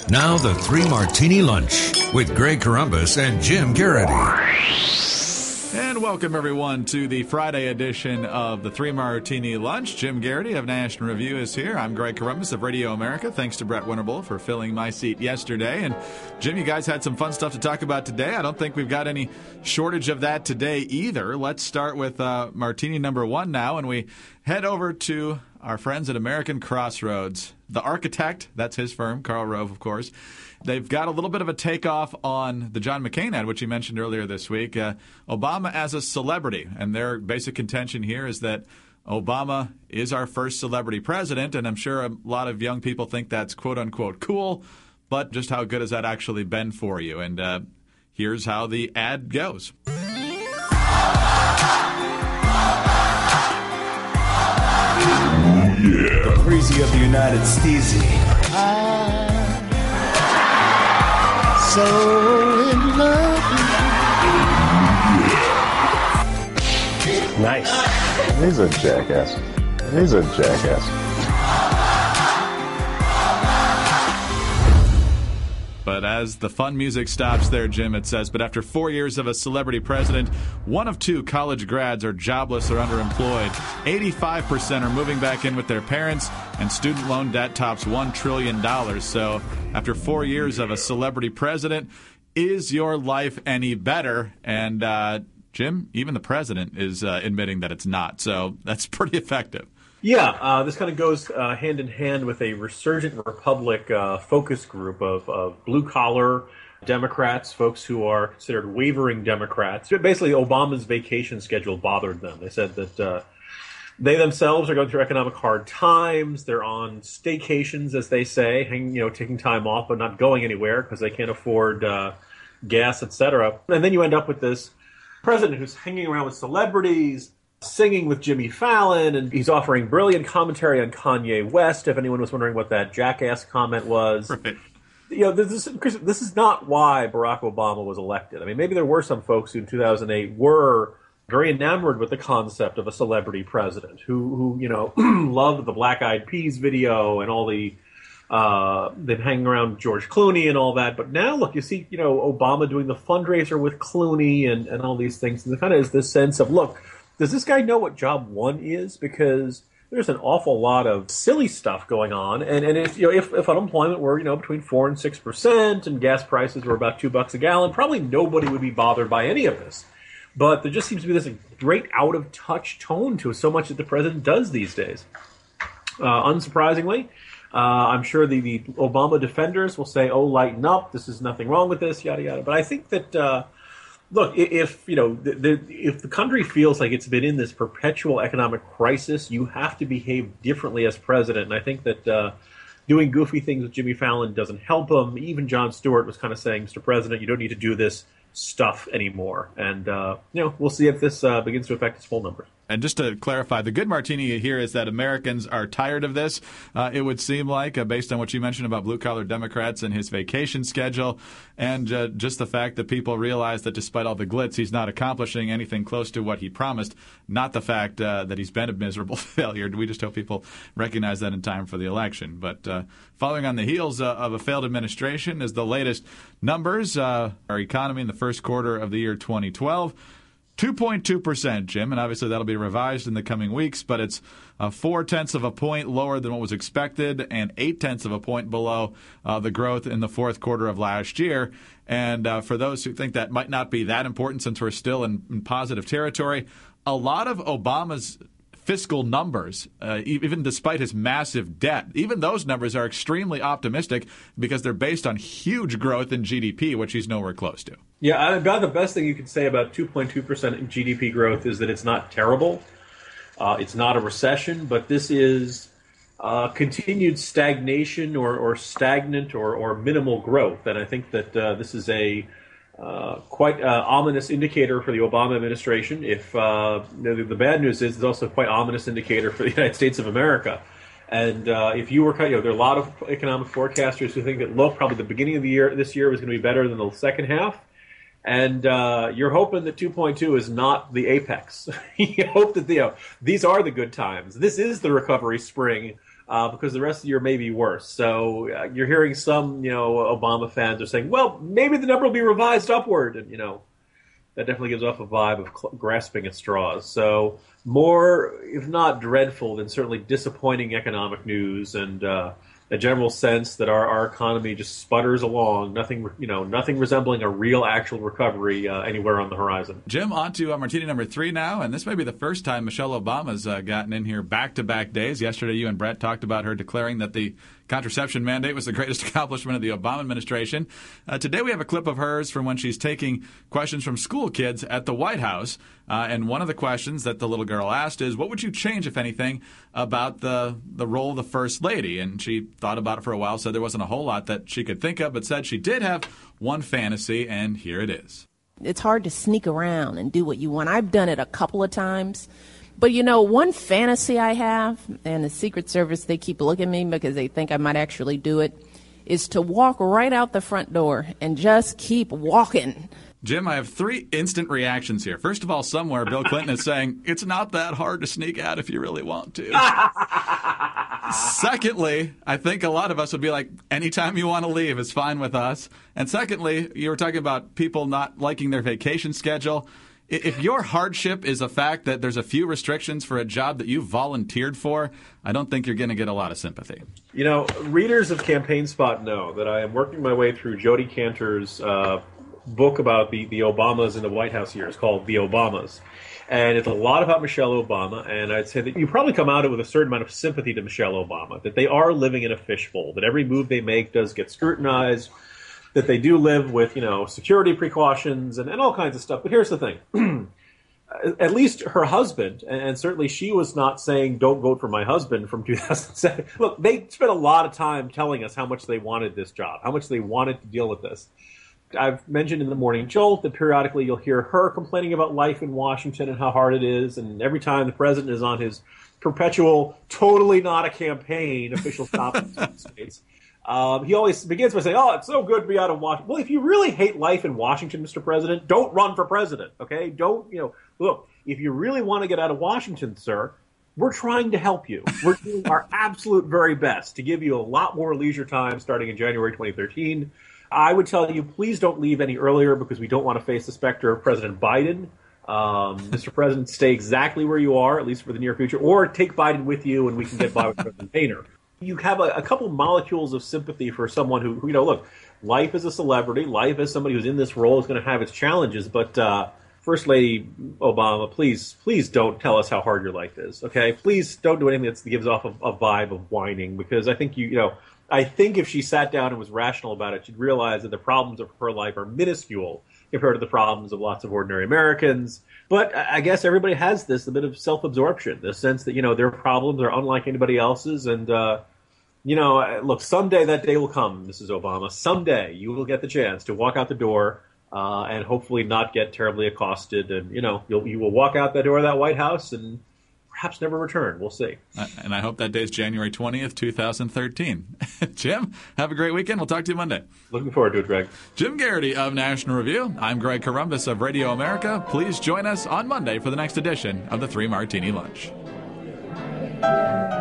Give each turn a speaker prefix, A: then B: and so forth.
A: Now the Three Martini Lunch with Greg Corombos and Jim Garrity.
B: And welcome, everyone, to the Friday edition of the Three Martini Lunch. Jim Garrity of National Review is here. I'm Greg Corombos of Radio America. Thanks to Brett Winterble for filling my seat yesterday. And, Jim, you guys had some fun stuff to talk about today. I don't think we've got any shortage of that today either. Let's start with Martini number one now, and we head over to our friends at American Crossroads. The architect, that's his firm, Karl Rove, of course. They've got a little bit of a takeoff on the John McCain ad, which you mentioned earlier this week. Obama as a celebrity. And their basic contention here is that Obama is our first celebrity president. And I'm sure a lot of young people think that's quote-unquote cool. But just how good has that actually been for you? And here's how the ad goes.
C: Yeah. The breezy of the United States. So in love.
D: Nice. He's a jackass. He's a jackass.
B: But as the fun music stops there, Jim, it says, but after 4 years of a celebrity president, 1 of 2 college grads are jobless or underemployed. 85% are moving back in with their parents, and student loan debt tops $1 trillion. So after 4 years of a celebrity president, is your life any better? And, Jim, even the president is admitting that it's not. So that's pretty effective.
E: Yeah, this kind of goes hand in hand with a Resurgent Republic focus group of blue-collar Democrats, folks who are considered wavering Democrats. Basically, Obama's vacation schedule bothered them. They said that they themselves are going through economic hard times. They're on staycations, as they say, taking time off but not going anywhere because they can't afford gas, etc. And then you end up with this president who's hanging around with celebrities, singing with Jimmy Fallon, and he's offering brilliant commentary on Kanye West, if anyone was wondering what that jackass comment was.
B: Right.
E: This is not why Barack Obama was elected. I mean, maybe there were some folks who in 2008 were very enamored with the concept of a celebrity president who loved the Black Eyed Peas video and all the them hanging around George Clooney and all that. But now, look, you see, Obama doing the fundraiser with Clooney and all these things. And there kind of is this sense of, look, does this guy know what job one is? Because there's an awful lot of silly stuff going on, and if unemployment were between 4% and 6%, and gas prices were about $2 a gallon, probably nobody would be bothered by any of this. But there just seems to be this great out of touch tone to so much that the president does these days. Unsurprisingly, I'm sure the Obama defenders will say, "Oh, lighten up! This is nothing wrong with this," yada yada. But I think that. Look, if the country feels like it's been in this perpetual economic crisis, you have to behave differently as president. And I think that doing goofy things with Jimmy Fallon doesn't help him. Even Jon Stewart was kind of saying, "Mr. President, you don't need to do this stuff anymore." And we'll see if this begins to affect his poll numbers.
B: And just to clarify, the good martini here is that Americans are tired of this. It would seem like, based on what you mentioned about blue-collar Democrats and his vacation schedule, and just the fact that people realize that despite all the glitz, he's not accomplishing anything close to what he promised, not the fact that he's been a miserable failure. We just hope people recognize that in time for the election. But following on the heels of a failed administration is the latest numbers. Our economy in the first quarter of the year 2012. 2.2%, Jim, and obviously that'll be revised in the coming weeks, but it's 0.4 of a point lower than what was expected and 0.8 of a point below the growth in the fourth quarter of last year. And for those who think that might not be that important since we're still in positive territory, a lot of Obama's fiscal numbers, even despite his massive debt, even those numbers are extremely optimistic because they're based on huge growth in GDP, which he's nowhere close to.
E: Yeah, about the best thing you can say about 2.2% GDP growth is that it's not terrible. It's not a recession, but this is continued stagnation or stagnant or minimal growth. And I think that this is a quite ominous indicator for the Obama administration. If the bad news is, it's also a quite ominous indicator for the United States of America. And if you were, there are a lot of economic forecasters who think that, look, probably the beginning of the year, this year was going to be better than the second half. And you're hoping that 2.2 is not the apex. You hope that these are the good times. This is the recovery spring because the rest of the year may be worse. So you're hearing some, Obama fans are saying, well, maybe the number will be revised upward. And, that definitely gives off a vibe of grasping at straws. So more, if not dreadful, than certainly disappointing economic news and a general sense that our economy just sputters along, nothing resembling a real actual recovery anywhere on the horizon.
B: Jim, on to Martini number 3 now, and this may be the first time Michelle Obama's gotten in here back-to-back days. Yesterday, you and Brett talked about her declaring that the contraception mandate was the greatest accomplishment of the Obama administration. Today we have a clip of hers from when she's taking questions from school kids at the White House. And one of the questions that the little girl asked is, what would you change, if anything, about the role of the First Lady? And she thought about it for a while, said there wasn't a whole lot that she could think of, but said she did have one fantasy, and here it is.
F: It's hard to sneak around and do what you want. I've done it a couple of times. But, one fantasy I have, and the Secret Service, they keep looking at me because they think I might actually do it, is to walk right out the front door and just keep walking.
B: Jim, I have 3 instant reactions here. First of all, somewhere Bill Clinton is saying, it's not that hard to sneak out if you really want to. Secondly, I think a lot of us would be like, anytime you want to leave is fine with us. And secondly, you were talking about people not liking their vacation schedule. If your hardship is the fact that there's a few restrictions for a job that you volunteered for, I don't think you're going to get a lot of sympathy.
E: Readers of Campaign Spot know that I am working my way through Jodi Kantor's book about the Obamas in the White House years called The Obamas. And it's a lot about Michelle Obama, and I'd say that you probably come out of it with a certain amount of sympathy to Michelle Obama, that they are living in a fishbowl, that every move they make does get scrutinized, that they do live with, security precautions and all kinds of stuff. But here's the thing. At least her husband, and certainly she was not saying, don't vote for my husband from 2007. Look, they spent a lot of time telling us how much they wanted this job, how much they wanted to deal with this. I've mentioned in the Morning Jolt that periodically you'll hear her complaining about life in Washington and how hard it is. And every time the president is on his perpetual, totally not a campaign official stop in the States, he always begins by saying, oh, it's so good to be out of Washington. Well, if you really hate life in Washington, Mr. President, don't run for president, okay? Don't, look, if you really want to get out of Washington, sir, we're trying to help you. We're doing our absolute very best to give you a lot more leisure time starting in January 2013. I would tell you, please don't leave any earlier because we don't want to face the specter of President Biden. Mr. President, stay exactly where you are, at least for the near future, or take Biden with you and we can get by with President Boehner. You have a couple molecules of sympathy for someone who, look, life as a celebrity, life as somebody who's in this role is going to have its challenges. But First Lady Obama, please don't tell us how hard your life is, okay? Please don't do anything that gives off a vibe of whining, because I think I think if she sat down and was rational about it, she'd realize that the problems of her life are minuscule compared to the problems of lots of ordinary Americans. But I guess everybody has a bit of self-absorption, the sense that, their problems are unlike anybody else's. And, look, someday that day will come, Mrs. Obama. Someday you will get the chance to walk out the door and hopefully not get terribly accosted. And, you will walk out that door of that White House and perhaps never return. We'll see.
B: And I hope that day is January 20th, 2013. Jim, have a great weekend. We'll talk to you Monday.
E: Looking forward to it, Greg.
B: Jim Garrity of National Review. I'm Greg Corombos of Radio America. Please join us on Monday for the next edition of the 3 Martini Lunch.